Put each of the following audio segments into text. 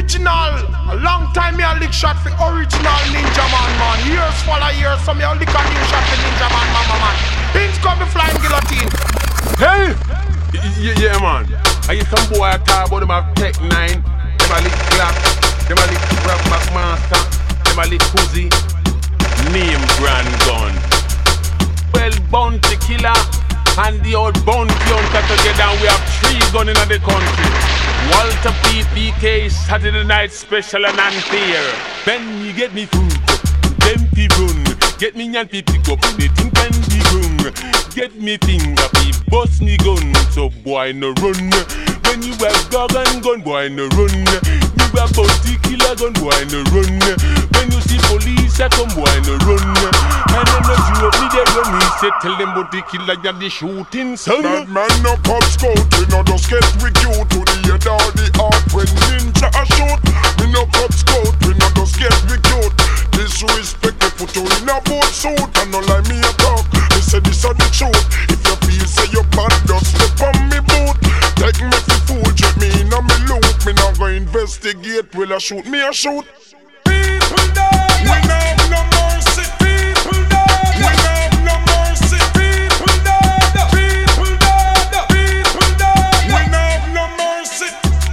Original, a long time me a lick shot for original Ninja Man. Years follow years, so me a lick a new shot for Ninja Man. Things come the flying guillotine. Hey! Yeah, man. I get some boy I talk about them have Tech 9, them a lick Glock, them a lick Rap Master, them a lick Uzi, name brand gun. Well, Bounty Killer and the old Bounty Hunter together, we have 3 guns in the country. Walter PPK, Saturday Night Special and unfair. Then you get me food, them people run. Get me and pick up the thing can be gun. Get me finger, bust me gun, so boy no run. When you have dog and gun, boy no run. You have Bounty Killer gun, boy no run. When you see police, I come, boy no run. And then as you up me they run, he said tell them Bounty Killer you're the shooting son. That man no cop scout, we no just get with you to the head or the heart when ninja a shoot. We no cop scout, we no just get with you. Disrespect me put you in a boat suit and no like me a talk. They say this are the truth. If you feel say you bad, just step on me boot. Take me for fool, check me in a me loop. Me not go investigate, will I shoot me a shoot. People die, we no have no mercy. people die, We no have no mercy. people die, people die, people die. We no have no mercy.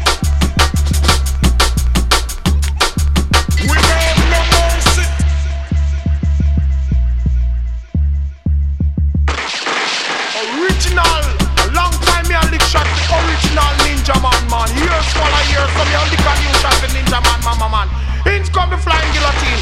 We no have no mercy. Original, a long time me a lick shot for original Ninja Man. Years follow years, so me a lick a new shot for Ninja Man. Hints come the flying guillotine.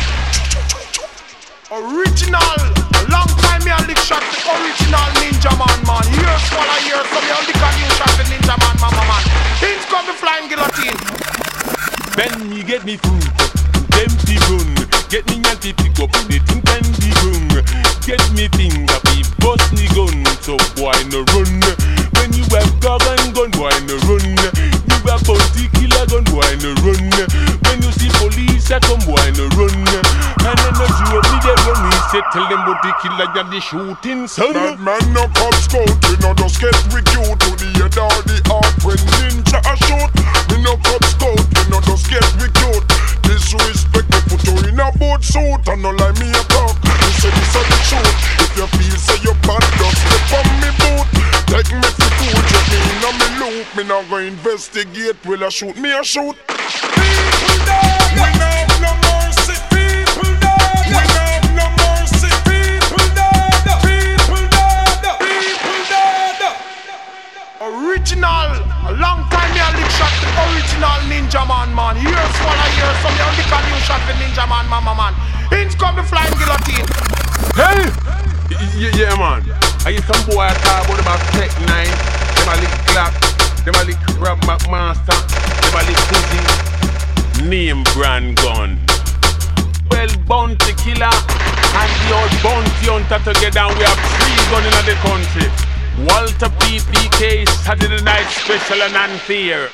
Original, a long time me a lick shot for original Ninja Man. Years follow years, so me a lick a new shot for Ninja Man. Hints come the flying guillotine. Then you get me food, them people run. Get me and pick up the thing can be gun. Get me finger, bust me gun, so boy no run. When you have dog and gun, boy no run. You have Bounty Killer gun, boy no run. When you see police, I come, boy no run. And then as you up me they run, he said tell them Bounty Killer you're the shooting son. That man no cop scout, we no just get with you to the head or the heart when ninja a shoot. We no cop scout, we no just get with you. Disrespect me put you in a boat suit and no like me a talk. You say this are the truth. If you feel say you bad, just step on me boot. Take me for fool, check me in a me loop. Me not go investigate, will I shoot me a shoot. People die, We no have no mercy. people die, We no have no mercy. people die, people die, people die. Original, a long time me a lick shot for original Ninja Man. Years follow years, so me a lick a new shot for Ninja Man. Hints come the flying guillotine. Hey! Yeah, man. I get some boy I talk about them have Tech 9, them a lick Glock, them a lick Rap Master, them a lick Uzi, name brand gun. Well, Bounty Killer and the old Bounty Hunter together, we have 3 guns in the country. Walter PPK, Saturday Night Special and unfair.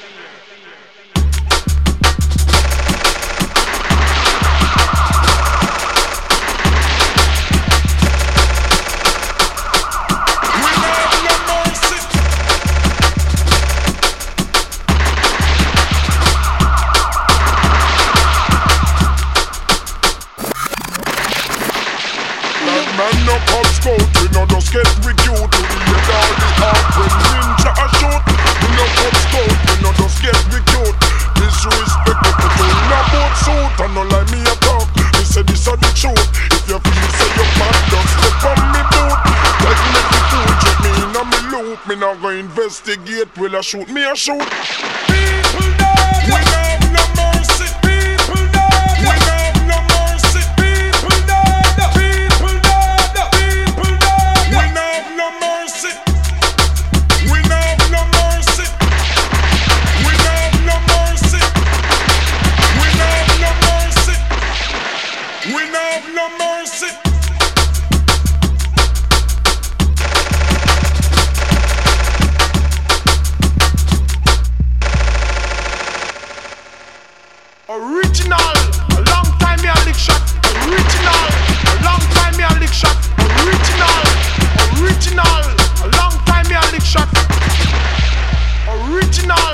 Man no cop scout, we no just get with you to the head or the heart when ninja a shoot. We no cop scout, we no just get with you. Disrespect me put you in a boat suit and no like me a talk. Me say this are the truth. If you feel say you bad, just step on me boot. Like me the fool, check me in a me loop. Me not go investigate, will I shoot me a shoot. People die, We no have no mercy. people die, We no have no mercy. people die, people die, people die. We no have no mercy. We no have no mercy. We no have no mercy. We no have no mercy. We no have no mercy. Original, a long time me a lick shot. Original, a long time me a lick shot. Original, a long time me a lick shot. Original.